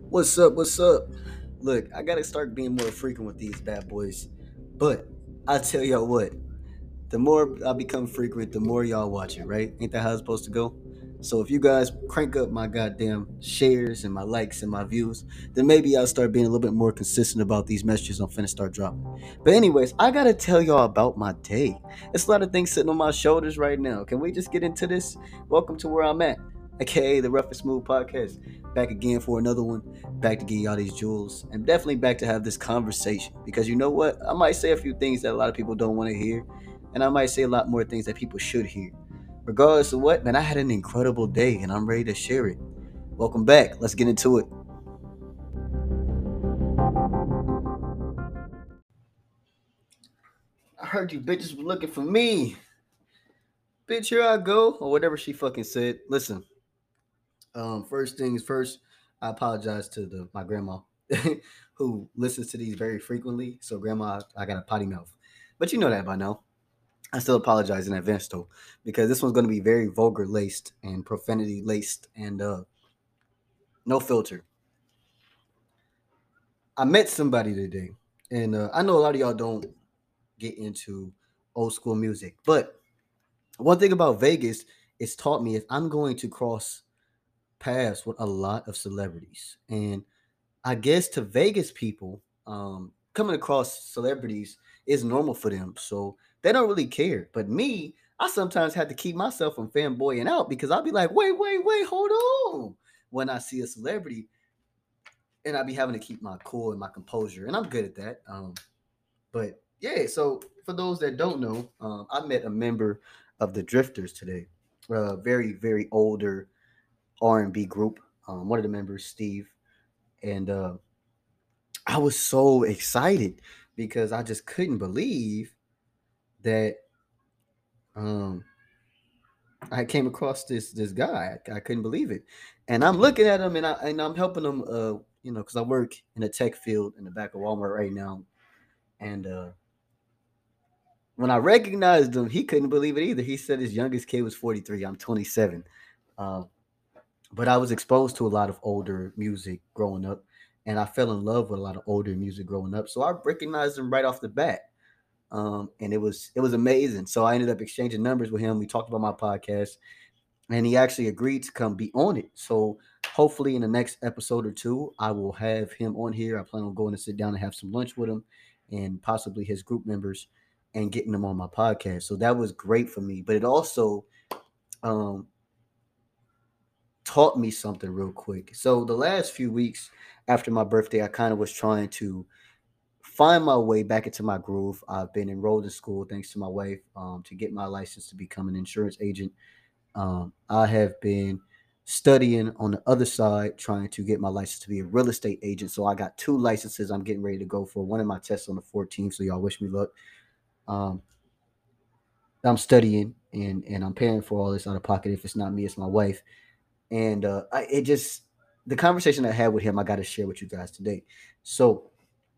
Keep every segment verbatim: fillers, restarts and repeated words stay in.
What's up? What's up? Look, I gotta start being more frequent with these bad boys. But I tell y'all what, the more I become frequent, the more y'all watch it, right? Ain't that how it's supposed to go? So if you guys crank up my goddamn shares and my likes and my views, then maybe I'll start being a little bit more consistent about these messages I'm finna start dropping. But anyways, I gotta tell y'all about my day. It's a lot of things sitting on my shoulders right now. Can we just get into this? Welcome to where I'm at, aka the Rough and Smooth Podcast. Back again for another one. Back to give y'all these jewels, and definitely back to have this conversation. Because you know what? I might say a few things that a lot of people don't want to hear, and I might say a lot more things that people should hear. Regardless of what, man, I had an incredible day and I'm ready to share it. Welcome back. Let's get into it. I heard you bitches were looking for me. Bitch, here I go. Or whatever she fucking said. Listen, um, first things first, I apologize to the my grandma who listens to these very frequently. So, grandma, I got a potty mouth. But you know that by now. I still apologize in advance though, because this one's going to be very vulgar laced and profanity laced and uh, no filter. I met somebody today, and uh, I know a lot of y'all don't get into old school music, but one thing about Vegas, it's taught me is I'm going to cross paths with a lot of celebrities, and I guess to Vegas people, um, coming across celebrities is normal for them, so they don't really care. But me, I sometimes have to keep myself from fanboying out because I'll be like, wait, wait, wait, hold on. When I see a celebrity, and I'll be having to keep my cool and my composure, and I'm good at that. Um, But yeah, so for those that don't know, um, I met a member of the Drifters today. A very, very older R and B group. Um, one of the members, Steve, and uh, I was so excited because I just couldn't believe that um, I came across this this guy. I, I couldn't believe it, and I'm looking at him and I and I'm helping him. Uh, you know, because I work in the tech field in the back of Walmart right now, and uh, when I recognized him, he couldn't believe it either. He said his youngest kid was forty-three. I'm twenty-seven. Um, but I was exposed to a lot of older music growing up, and I fell in love with a lot of older music growing up. So I recognized him right off the bat, um, and it was it was amazing. So I ended up exchanging numbers with him. We talked about my podcast, and he actually agreed to come be on it. So hopefully, in the next episode or two, I will have him on here. I plan on going to sit down and have some lunch with him, and possibly his group members, and getting them on my podcast. So that was great for me. But it also um, taught me something real quick. So the last few weeks after my birthday, I kind of was trying to find my way back into my groove. I've been enrolled in school thanks to my wife um, to get my license to become an insurance agent. um, I have been studying on the other side, trying to get my license to be a real estate agent. So I got two licenses I'm getting ready to go for. One of my tests on the fourteenth. So y'all wish me luck. Um, I'm studying and and I'm paying for all this out of pocket. If it's not me, it's my wife. And uh, I, it just the conversation I had with him, I got to share with you guys today. So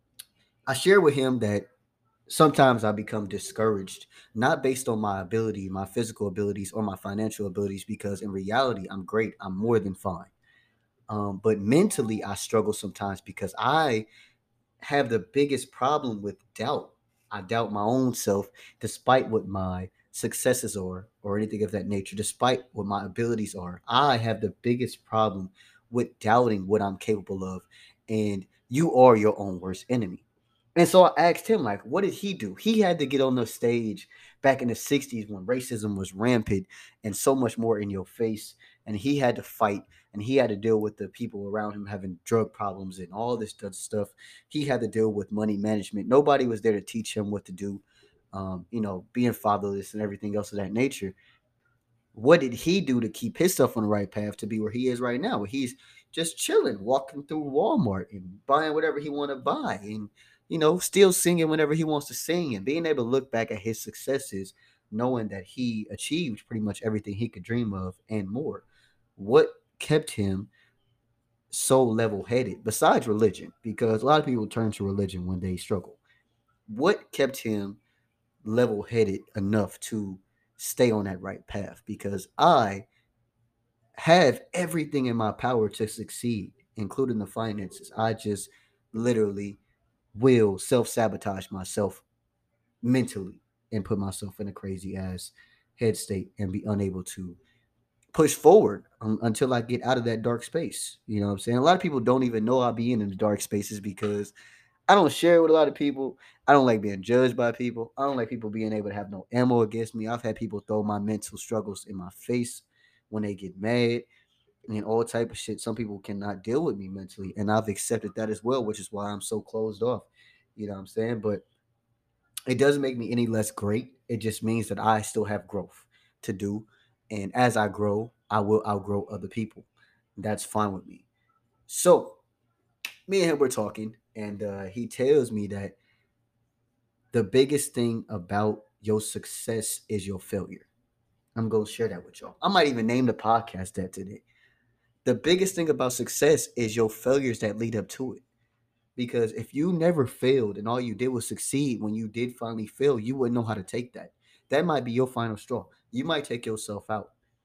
I share with him that sometimes I become discouraged, not based on my ability, my physical abilities, or my financial abilities, because in reality, I'm great. I'm more than fine. Um, but mentally, I struggle sometimes because I have the biggest problem with doubt. I doubt my own self, despite what my successes are, or anything of that nature, despite what my abilities are. I have the biggest problem with doubting what I'm capable of. And you are your own worst enemy. And so I asked him, like, what did he do? He had to get on the stage back in the sixties when racism was rampant and so much more in your face. And he had to fight and he had to deal with the people around him having drug problems and all this stuff. He had to deal with money management. Nobody was there to teach him what to do, um, you know, being fatherless and everything else of that nature. What did he do to keep himself on the right path to be where he is right now? Where he's just chilling, walking through Walmart and buying whatever he want to buy, and you know, still singing whenever he wants to sing, and being able to look back at his successes, knowing that he achieved pretty much everything he could dream of and more. What kept him so level-headed besides religion? Because a lot of people turn to religion when they struggle. What kept him level-headed enough to stay on that right path? Because I have everything in my power to succeed. including the finances, I just literally will self sabotage myself mentally and put myself in a crazy ass head state and be unable to push forward um, until I get out of that dark space. You know what I'm saying? A lot of people don't even know I be in the dark spaces because I don't share it with a lot of people. I don't like being judged by people. I don't like people being able to have no ammo against me. I've had people throw my mental struggles in my face when they get mad and all type of shit. Some people cannot deal with me mentally, and I've accepted that as well, which is why I'm so closed off. You know what I'm saying? But it doesn't make me any less great. It just means that I still have growth to do, and as I grow, I will outgrow other people. That's fine with me. So me and him were talking, and uh, he tells me that the biggest thing about your success is your failure. I'm gonna share that with y'all. I might even name the podcast that today. The biggest thing about success is your failures that lead up to it. Because if you never failed and all you did was succeed when you did finally fail, you wouldn't know how to take that. That might be your final straw. You might take yourself out.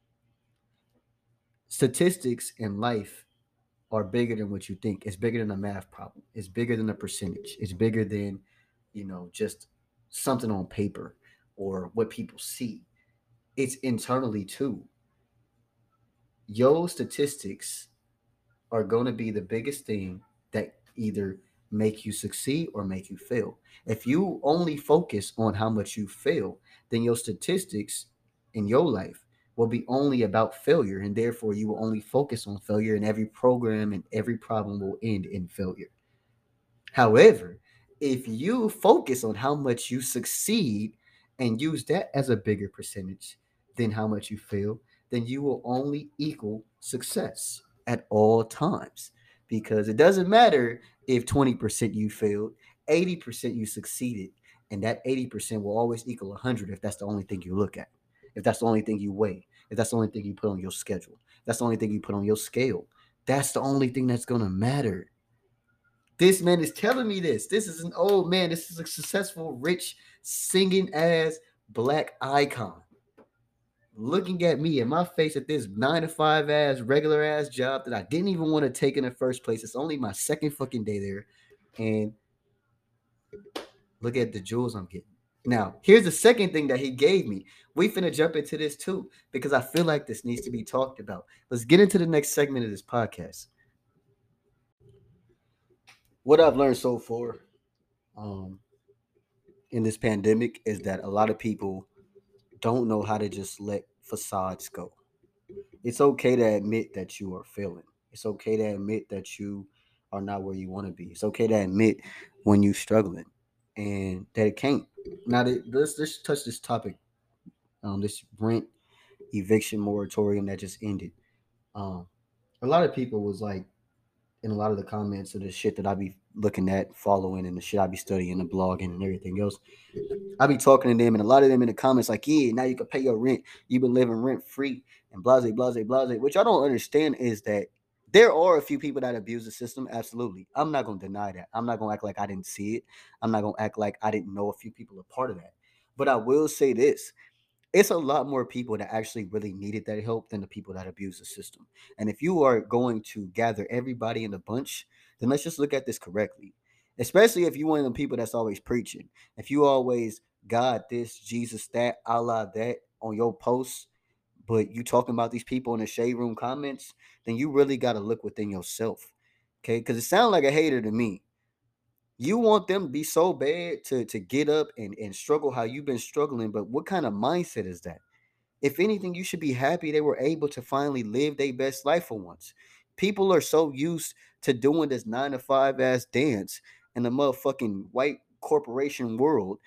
Statistics in life are bigger than what you think. It's bigger than a math problem. It's bigger than a percentage. It's bigger than, you know, just something on paper or what people see. It's internally too. Your statistics are going to be the biggest thing that either make you succeed or make you fail. If you only focus on how much you fail, then your statistics in your life will be only about failure, and therefore you will only focus on failure, and every program and every problem will end in failure. However, if you focus on how much you succeed and use that as a bigger percentage than how much you fail, then you will only equal success at all times. Because it doesn't matter if twenty percent you failed, eighty percent you succeeded, and that eighty percent will always equal one hundred if that's the only thing you look at. If that's the only thing you weigh, if that's the only thing you put on your schedule, that's the only thing you put on your scale. That's the only thing that's going to matter. This man is telling me this. This is an old man. This is a successful, rich, singing ass black icon looking at me in my face at this nine to five ass, regular ass job that I didn't even want to take in the first place. It's only my second fucking day there. And look at the jewels I'm getting. Now, here's the second thing that he gave me. We finna jump into this too, because I feel like this needs to be talked about. Let's get into the next segment of this podcast. What I've learned so far, um, in this pandemic is that a lot of people don't know how to just let facades go. It's okay to admit that you are failing. It's okay to admit that you are not where you want to be. It's okay to admit when you're struggling and that it can't. Now, let's, let's touch this topic, um, this rent eviction moratorium that just ended. Um, a lot of people was like, in a lot of the comments of the shit that I be looking at, following, and the shit I be studying, the blogging, and everything else. I be talking to them, and a lot of them in the comments like, "Yeah, now you can pay your rent. You've been living rent free and blase, blase, blase." Which I don't understand is that there are a few people that abuse the system. Absolutely, I'm not gonna deny that. I'm not gonna act like I didn't see it. I'm not gonna act like I didn't know a few people are part of that. But I will say this: it's a lot more people that actually really needed that help than the people that abuse the system. And if you are going to gather everybody in a bunch, then let's just look at this correctly. Especially if you one of the people that's always preaching. If you always God this, Jesus that, Allah that on your posts, but you talking about these people in the shade room comments, then you really got to look within yourself. Okay? Because it sounds like a hater to me. You want them to be so bad to to get up and, and struggle how you've been struggling, but what kind of mindset is that? If anything, you should be happy they were able to finally live their best life for once. People are so used to doing this nine to five ass dance in the motherfucking white corporation world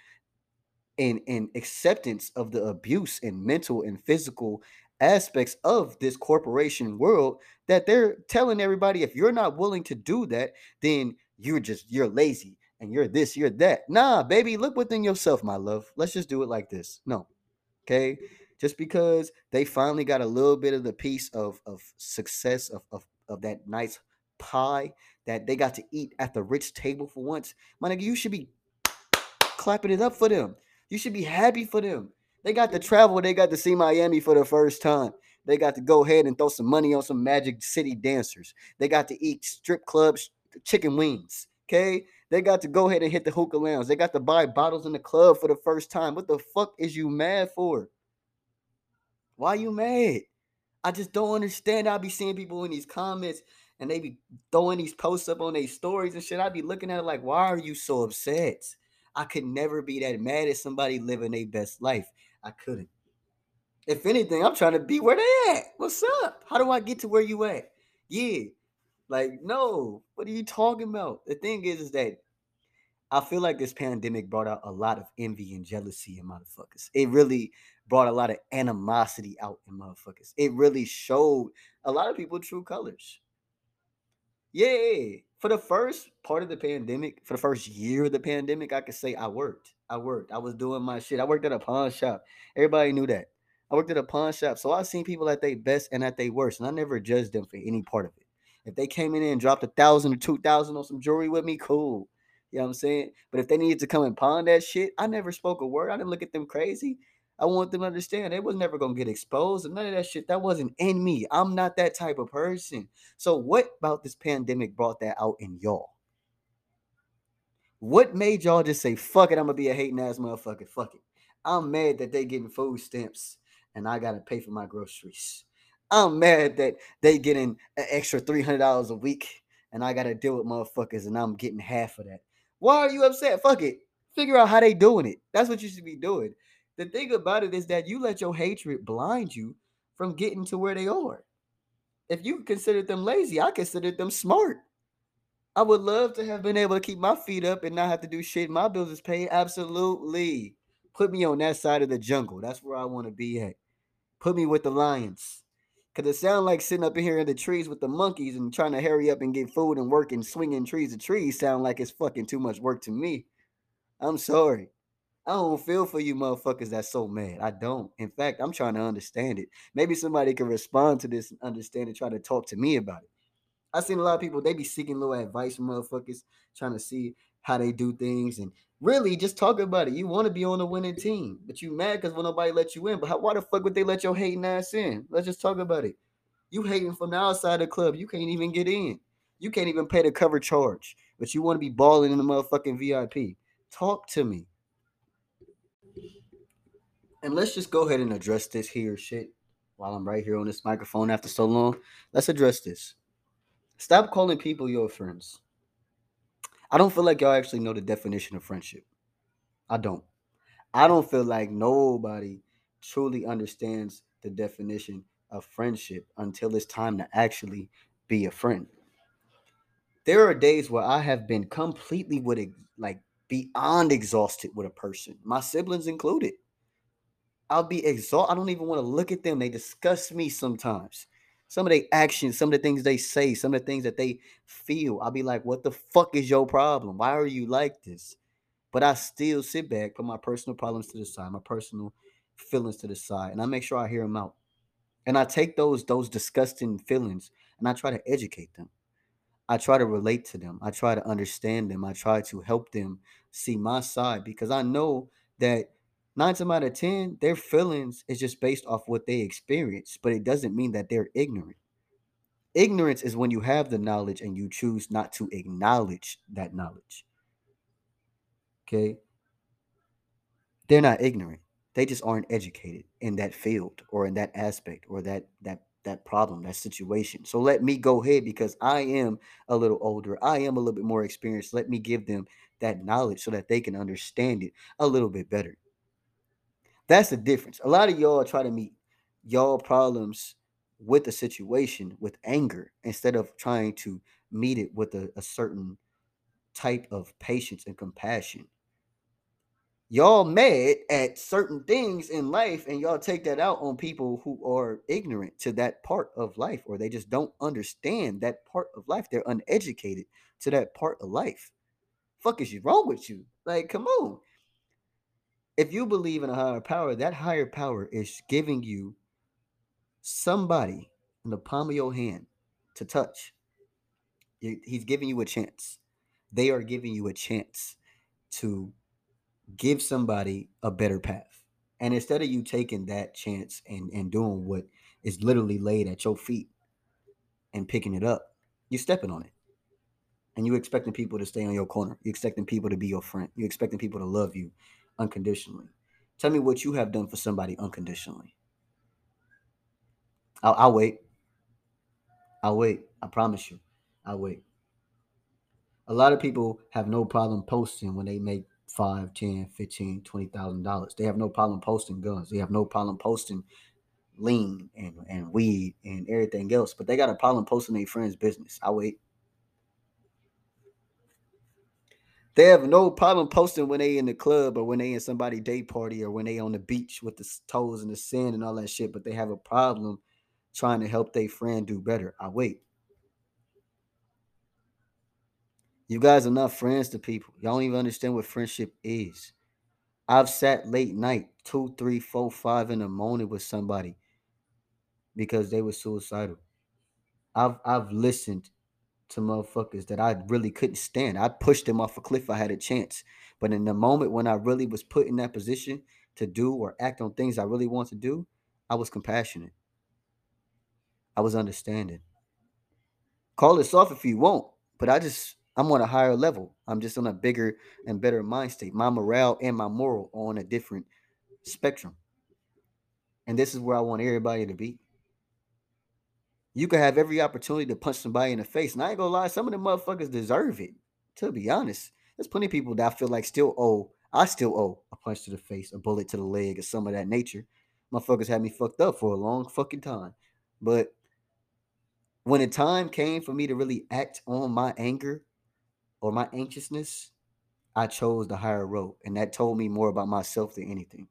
and, and acceptance of the abuse and mental and physical aspects of this corporation world that they're telling everybody if you're not willing to do that, then you're just you're lazy and you're this, you're that. Nah, baby, look within yourself, my love. Let's just do it like this. No, okay, just because they finally got a little bit of the piece of of success of of, of that nice pie that they got to eat at the rich table for once, my nigga, you should be clapping it up for them. You should be happy for them They got to travel. They got to see Miami for the first time. They got to go ahead and throw some money on some Magic City dancers. They got to eat strip clubs, chicken wings. Okay. They got to go ahead and hit the hookah lounge. They got to buy bottles in the club for the first time. What the fuck is you mad for? Why you mad? I just don't understand. I'll be seeing people in these comments and they be throwing these posts up on their stories and shit. I'd be looking at it like, why are you so upset? I could never be that mad at somebody living their best life. I couldn't. If anything, I'm trying to be where they at. What's up? How do I get to where you at? Yeah. Like, no. What are you talking about? The thing is, is that I feel like this pandemic brought out a lot of envy and jealousy in motherfuckers. It really brought a lot of animosity out in motherfuckers. It really showed a lot of people true colors. Yeah, for the first part of the pandemic, for the first year of the pandemic, I could say I worked. I worked. I was doing my shit. I worked at a pawn shop. Everybody knew that. I worked at a pawn shop. So I seen people at their best and at their worst. And I never judged them for any part of it. If they came in and dropped a thousand or two thousand on some jewelry with me, cool. You know what I'm saying? But if they needed to come and pawn that shit, I never spoke a word. I didn't look at them crazy. I want them to understand they was never gonna get exposed and none of that shit. That wasn't in me. I'm not that type of person. So what about this pandemic brought that out in y'all? What made y'all just say, fuck it, I'm gonna be a hating ass motherfucker. Fuck it. I'm mad that they getting food stamps and I gotta pay for my groceries. I'm mad that they getting an extra three hundred dollars a week and I gotta deal with motherfuckers and I'm getting half of that. Why are you upset? Fuck it. Figure out how they doing it. That's what you should be doing. The thing about it is that you let your hatred blind you from getting to where they are. If you consider them lazy, I consider them smart. I would love to have been able to keep my feet up and not have to do shit. My bills is paid. Absolutely. Put me on that side of the jungle. That's where I want to be at. Put me with the lions. Cause it sounds like sitting up in here in the trees with the monkeys and trying to hurry up and get food and work and swinging trees to trees sound like it's fucking too much work to me. I'm sorry. I don't feel for you motherfuckers that's so mad. I don't. In fact, I'm trying to understand it. Maybe somebody can respond to this and understand and try to talk to me about it. I seen a lot of people, they be seeking little advice from motherfuckers, trying to see how they do things and really just talk about it. You want to be on the winning team, but you mad because when nobody let you in. But how, why the fuck would they let your hating ass in? Let's just talk about it. You hating from the outside of the club. You can't even get in. You can't even pay the cover charge, but you want to be balling in the motherfucking V I P. Talk to me. And let's just go ahead and address this here shit while I'm right here on this microphone after so long. Let's address this. Stop calling people your friends. I don't feel like y'all actually know the definition of friendship. I don't. I don't feel like nobody truly understands the definition of friendship until it's time to actually be a friend. There are days where I have been completely with it, like beyond exhausted with a person, my siblings included. I'll be exhausted. I don't even want to look at them. They disgust me sometimes. Some of their actions, some of the things they say, some of the things that they feel. I'll be like, what the fuck is your problem? Why are you like this? But I still sit back, put my personal problems to the side, my personal feelings to the side, and I make sure I hear them out. And I take those those disgusting feelings and I try to educate them. I try to relate to them. I try to understand them. I try to help them see my side because I know that nine times out of ten, their feelings is just based off what they experience, but it doesn't mean that they're ignorant. Ignorance is when you have the knowledge and you choose not to acknowledge that knowledge. Okay. They're not ignorant. They just aren't educated in that field or in that aspect or that that that problem, that situation. So let me go ahead because I am a little older. I am a little bit more experienced. Let me give them that knowledge so that they can understand it a little bit better. That's the difference. A lot of y'all try to meet y'all problems with the situation with anger instead of trying to meet it with a, a certain type of patience and compassion. Y'all mad at certain things in life and y'all take that out on people who are ignorant to that part of life or they just don't understand that part of life. They're uneducated to that part of life. Fuck is you wrong with you? Like, come on. If you believe in a higher power, that higher power is giving you somebody in the palm of your hand to touch. He's giving you a chance. They are giving you a chance to give somebody a better path. And instead of you taking that chance and, and doing what is literally laid at your feet and picking it up, you're stepping on it. And you expecting people to stay on your corner. You expecting people to be your friend. You expecting people to love you unconditionally. Tell me what you have done for somebody unconditionally. I'll, I'll wait. I'll wait. I promise you. I'll wait. A lot of people have no problem posting when they make five, ten, fifteen, twenty thousand dollars. They have no problem posting guns. They have no problem posting lean and, and weed and everything else. But they got a problem posting their friend's business. I wait. They have no problem posting when they in the club or when they in somebody's day party or when they on the beach with the toes in the sand and all that shit. But they have a problem trying to help their friend do better. I wait. You guys are not friends to people. Y'all don't even understand what friendship is. I've sat late night, two, three, four, five in the morning with somebody because they were suicidal. I've I've listened to motherfuckers that I really couldn't stand. I pushed them off a cliff if I had a chance. But in the moment when I really was put in that position to do or act on things I really want to do, I was compassionate. I was understanding. Call it soft if you want, but I just I'm on a higher level. I'm just on a bigger and better mind state. My morale and my moral are on a different spectrum. And this is where I want everybody to be. You could have every opportunity to punch somebody in the face. And I ain't gonna lie, some of the motherfuckers deserve it. To be honest, there's plenty of people that I feel like still owe. I still owe a punch to the face, a bullet to the leg, or some of that nature. Motherfuckers had me fucked up for a long fucking time. But when the time came for me to really act on my anger or my anxiousness, I chose the higher road. And that told me more about myself than anything.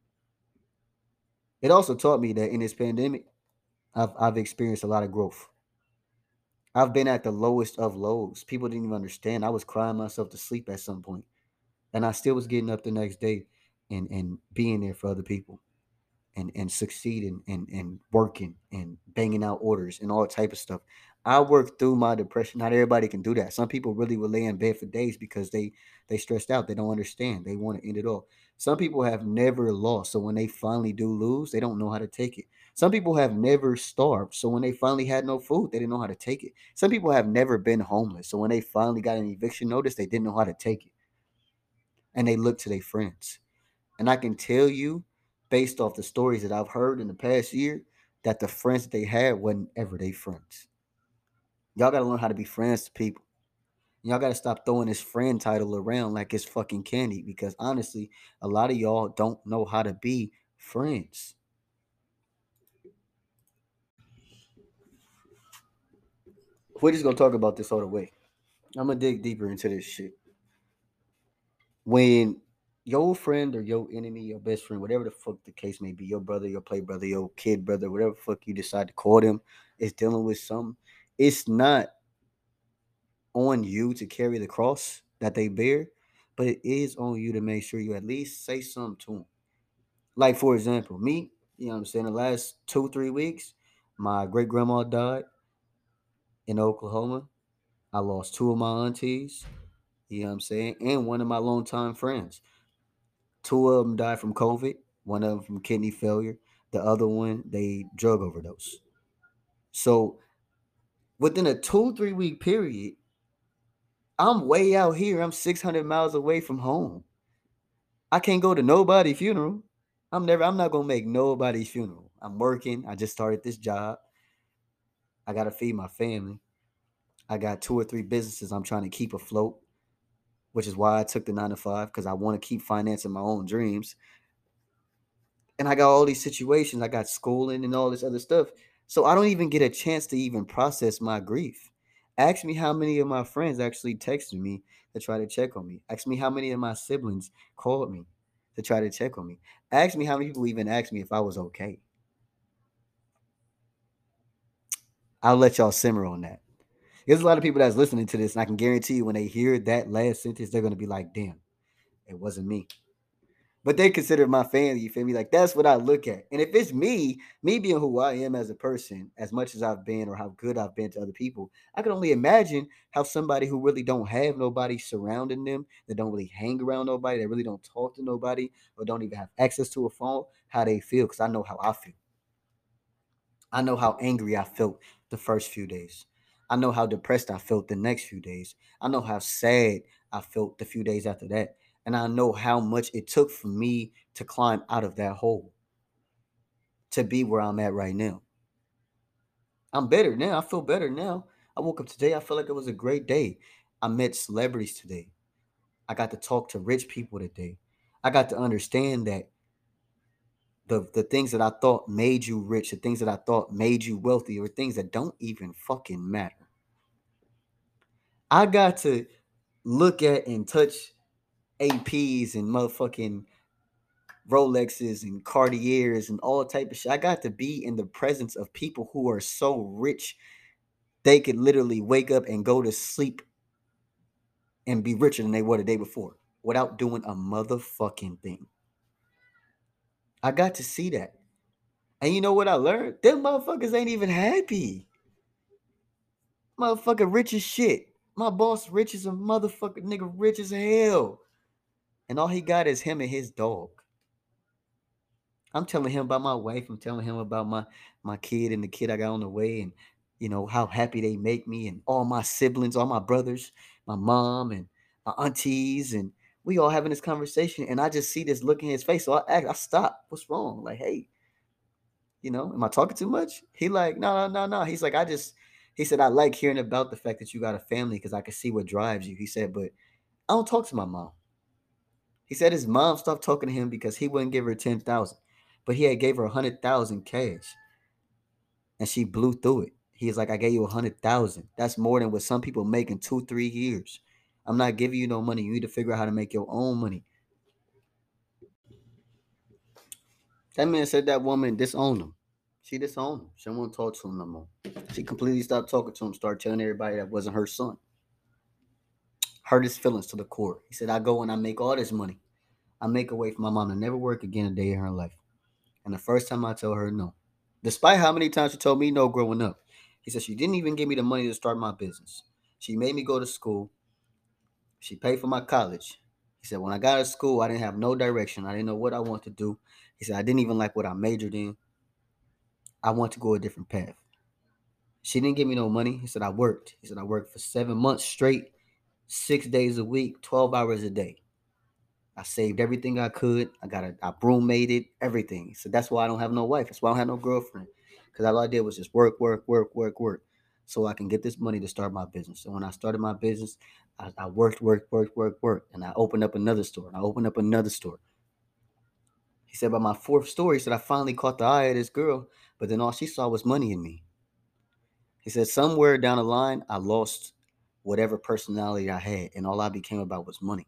It also taught me that in this pandemic, I've, I've experienced a lot of growth. I've been at the lowest of lows. People didn't even understand. I was crying myself to sleep at some point, and I still was getting up the next day and and being there for other people and and succeeding and and working and banging out orders and all type of stuff. I worked through my depression. Not everybody can do that. Some people really will lay in bed for days because they they stressed out. They don't understand. They want to end it all. Some people have never lost, so when they finally do lose, they don't know how to take it. Some people have never starved, so when they finally had no food, they didn't know how to take it. Some people have never been homeless, so when they finally got an eviction notice, they didn't know how to take it, and they looked to their friends. And I can tell you, based off the stories that I've heard in the past year, that the friends that they had wasn't ever their friends. Y'all gotta learn how to be friends to people. Y'all gotta stop throwing this friend title around like it's fucking candy because honestly, a lot of y'all don't know how to be friends. We're just gonna talk about this all the way. I'm gonna dig deeper into this shit. When your friend or your enemy, your best friend, whatever the fuck the case may be, your brother, your play brother, your kid brother, whatever the fuck you decide to call them, is dealing with something, it's not on you to carry the cross that they bear, but it is on you to make sure you at least say something to them. Like, for example, me, you know what I'm saying, the last two, three weeks, my great grandma died in Oklahoma. I lost two of my aunties, you know what I'm saying, and one of my longtime friends. Two of them died from COVID, one of them from kidney failure, the other one, they drug overdose. So within a two, three week period, I'm way out here. I'm six hundred miles away from home. I can't go to nobody's funeral. I'm never, I'm not gonna make nobody's funeral. I'm working. I just started this job. I gotta feed my family. I got two or three businesses I'm trying to keep afloat, which is why I took the nine to five, because I want to keep financing my own dreams. And I got all these situations. I got schooling and all this other stuff. So I don't even get a chance to even process my grief. Ask me how many of my friends actually texted me to try to check on me. Ask me how many of my siblings called me to try to check on me. Ask me how many people even asked me if I was okay. I'll let y'all simmer on that. There's a lot of people that's listening to this, and I can guarantee you when they hear that last sentence, they're going to be like, damn, it wasn't me. But they consider my family, you feel me? Like that's what I look at. And if it's me, me being who I am as a person, as much as I've been or how good I've been to other people, I can only imagine how somebody who really don't have nobody surrounding them, that don't really hang around nobody, that really don't talk to nobody, or don't even have access to a phone, how they feel. Because I know how I feel. I know how angry I felt the first few days. I know how depressed I felt the next few days. I know how sad I felt the few days after that. And I know how much it took for me to climb out of that hole to be where I'm at right now. I'm better now. I feel better now. I woke up today. I feel like it was a great day. I met celebrities today. I got to talk to rich people today. I got to understand that the the things that I thought made you rich, the things that I thought made you wealthy, or things that don't even fucking matter. I got to look at and touch A Ps and motherfucking Rolexes and Cartiers and all type of shit. I got to be in the presence of people who are so rich they could literally wake up and go to sleep and be richer than they were the day before without doing a motherfucking thing. I got to see that. And you know what I learned? Them motherfuckers ain't even happy. Motherfucker rich as shit. My boss rich as a motherfucker nigga rich as hell. And all he got is him and his dog. I'm telling him about my wife. I'm telling him about my my kid and the kid I got on the way, and you know how happy they make me, and all my siblings, all my brothers, my mom and my aunties, and we all having this conversation. And I just see this look in his face. So I ask, I stop. What's wrong? Like, hey, you know, am I talking too much? He like, no, no, no, no. He's like, I just he said, I like hearing about the fact that you got a family because I can see what drives you. He said, but I don't talk to my mom. He said his mom stopped talking to him because he wouldn't give her ten thousand, but he had gave her a hundred thousand cash, and she blew through it. He's like, I gave you a hundred thousand. That's more than what some people make in two, three years. I'm not giving you no money. You need to figure out how to make your own money. That man said that woman disowned him. She disowned him. She didn't want to talk to him no more. She completely stopped talking to him, started telling everybody that wasn't her son. Hurt his feelings to the core. He said, I go and I make all this money. I make a way for my mom to never work again a day in her life. And the first time I tell her no, despite how many times she told me no growing up, he said she didn't even give me the money to start my business. She made me go to school. She paid for my college. He said when I got to school, I didn't have no direction. I didn't know what I wanted to do. He said I didn't even like what I majored in. I want to go a different path. She didn't give me no money. He said I worked. He said I worked for seven months straight, six days a week, twelve hours a day. I saved everything I could. I got a I broom made it, everything. So that's why I don't have no wife. That's why I don't have no girlfriend. Because all I did was just work, work, work, work, work. So I can get this money to start my business. So when I started my business, I, I worked, worked, worked, worked, worked. And I opened up another store. And I opened up another store. He said by my fourth store, he said I finally caught the eye of this girl, but then all she saw was money in me. He said somewhere down the line, I lost whatever personality I had, and all I became about was money.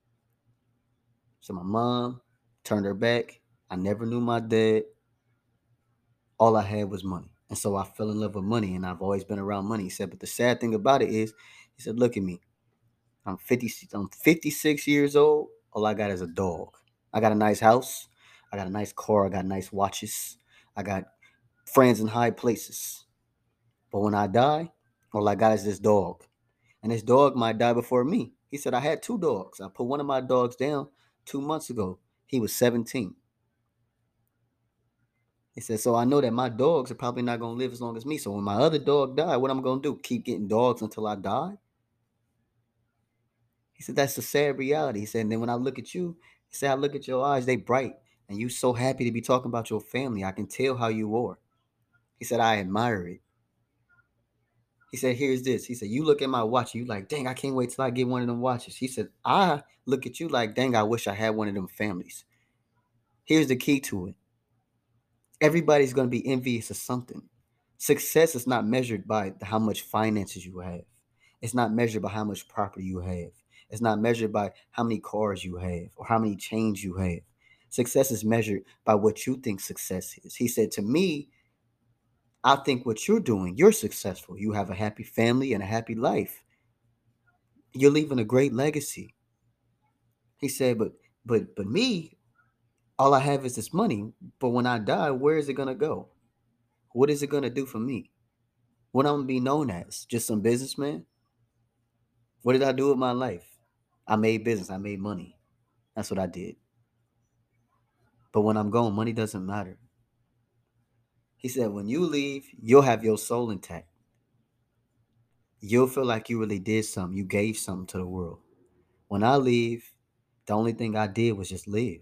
So my mom turned her back. I never knew my dad. All I had was money. And so I fell in love with money, and I've always been around money. He said, but the sad thing about it is, he said, look at me. I'm fifty, I'm fifty-six years old. All I got is a dog. I got a nice house. I got a nice car. I got nice watches. I got friends in high places. But when I die, all I got is this dog. And this dog might die before me. He said, I had two dogs. I put one of my dogs down two months ago. He was seventeen. He said, so I know that my dogs are probably not going to live as long as me. So when my other dog died, what I'm going to do? Keep getting dogs until I die? He said, that's the sad reality. He said, and then when I look at you, he said, I look at your eyes, they bright. And you so happy to be talking about your family. I can tell how you are. He said, I admire it. He said, here's this. He said, you look at my watch, you like, dang, I can't wait till I get one of them watches. He said, I look at you like, dang, I wish I had one of them families. Here's the key to it. Everybody's going to be envious of something. Success is not measured by how much finances you have. It's not measured by how much property you have. It's not measured by how many cars you have or how many chains you have. Success is measured by what you think success is. He said to me, I think what you're doing, you're successful. You have a happy family and a happy life. You're leaving a great legacy. He said, but but but me, All I have is this money, but when I die, where is it gonna go? What is it gonna do for me? What I'm gonna be known as? Just some businessman? What did I do with my life? I made business, I made money. That's what I did. But when I'm gone, money doesn't matter. He said, when you leave, you'll have your soul intact. You'll feel like you really did something. You gave something to the world. When I leave, the only thing I did was just live.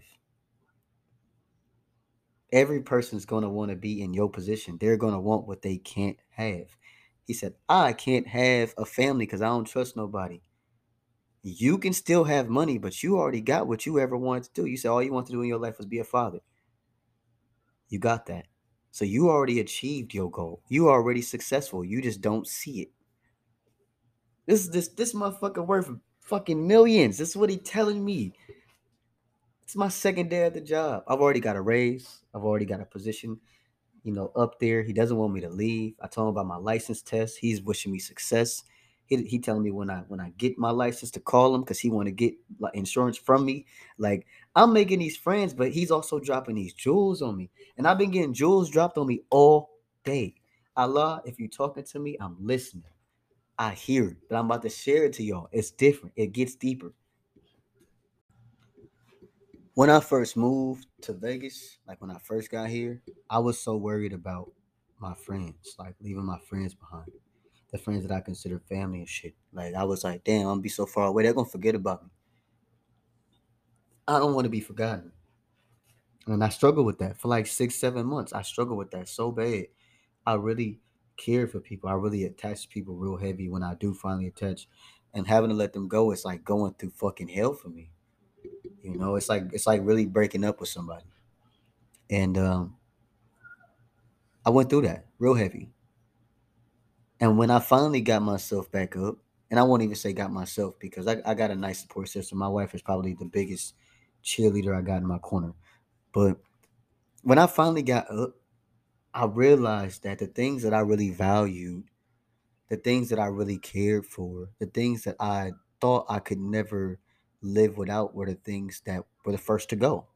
Every person's going to want to be in your position. They're going to want what they can't have. He said, I can't have a family because I don't trust nobody. You can still have money, but you already got what you ever wanted to do. You said all you want to do in your life was be a father. You got that. So you already achieved your goal. You are already successful. You just don't see it. This is this this motherfucker worth fucking millions. This is what he telling me. It's my second day at the job. I've already got a raise. I've already got a position, you know, up there. He doesn't want me to leave. I told him about my license test. He's wishing me success. He, he telling me when I when I get my license to call him because he want to get like insurance from me. Like I'm making these friends, but he's also dropping these jewels on me, and I've been getting jewels dropped on me all day. Allah, if you're talking to me, I'm listening. I hear it, but I'm about to share it to y'all. It's different. It gets deeper. When I first moved to Vegas, like when I first got here, I was so worried about my friends, like leaving my friends behind, the friends that I consider family and shit. Like I was like, damn, I'm gonna be so far away, they're gonna forget about me. I don't want to be forgotten, and I struggle with that for like six, seven months. I struggle with that so bad. I really care for people. I really attach to people real heavy when I do finally attach, and having to let them go is like going through fucking hell for me. You know, it's like it's like really breaking up with somebody, and um, I went through that real heavy. And when I finally got myself back up, and I won't even say got myself because I, I got a nice support system. My wife is probably the biggest cheerleader I got in my corner. But when I finally got up, I realized that the things that I really valued, the things that I really cared for, the things that I thought I could never live without were the things that were the first to go.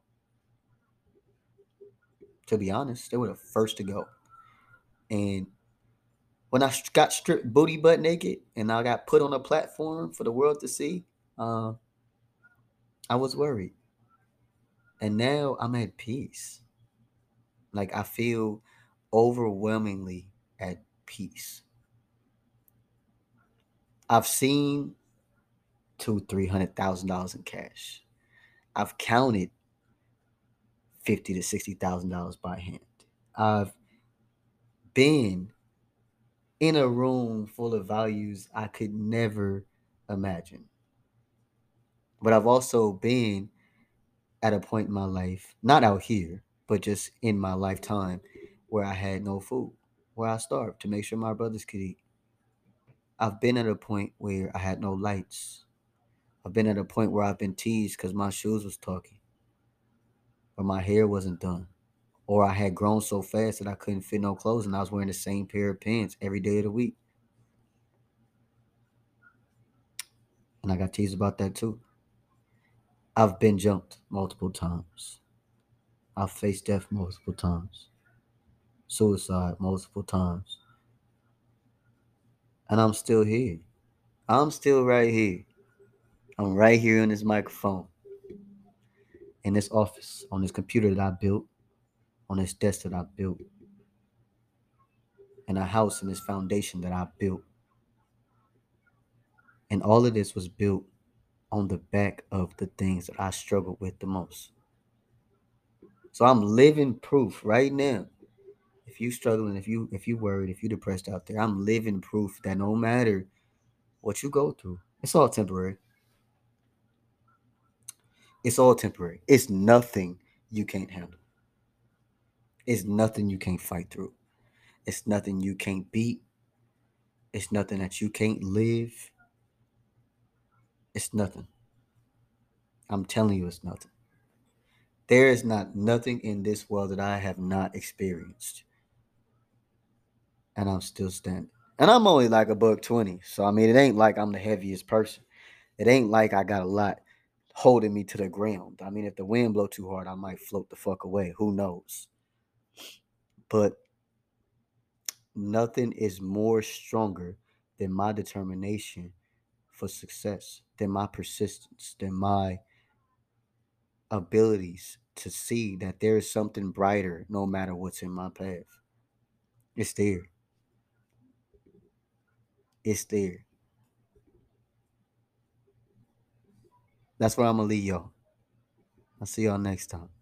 To be honest, they were the first to go. And when I got stripped booty butt naked and I got put on a platform for the world to see, uh, I was worried. And now I'm at peace. Like I feel overwhelmingly at peace. I've seen two, three hundred thousand dollars in cash. I've counted fifty to sixty thousand dollars by hand. I've been in a room full of values I could never imagine. But I've also been at a point in my life, not out here, but just in my lifetime, where I had no food, where I starved to make sure my brothers could eat. I've been at a point where I had no lights. I've been at a point where I've been teased because my shoes was talking, or my hair wasn't done, or I had grown so fast that I couldn't fit no clothes and I was wearing the same pair of pants every day of the week. And I got teased about that too. I've been jumped multiple times. I've faced death multiple times, suicide multiple times, and I'm still here. I'm still right here. I'm right here on this microphone, in this office, on this computer that I built, on this desk that I built, in a house and this foundation that I built. And all of this was built on the back of the things that I struggled with the most. So I'm living proof right now. If you struggling, if you if you worried, if you depressed out there, I'm living proof that no matter what you go through, it's all temporary. It's all temporary. It's nothing you can't handle. It's nothing you can't fight through. It's nothing you can't beat. It's nothing that you can't live. It's nothing. I'm telling you, it's nothing. There is not nothing in this world that I have not experienced. And I'm still standing. And I'm only like a buck twenty. So I mean it ain't like I'm the heaviest person. It ain't like I got a lot. holding me to the ground. I mean, if the wind blow too hard, I might float the fuck away. Who knows? But nothing is more stronger than my determination for success, than my persistence, than my abilities to see that there is something brighter no matter what's in my path. It's there. It's there. That's where I'm gonna leave y'all. I'll see y'all next time.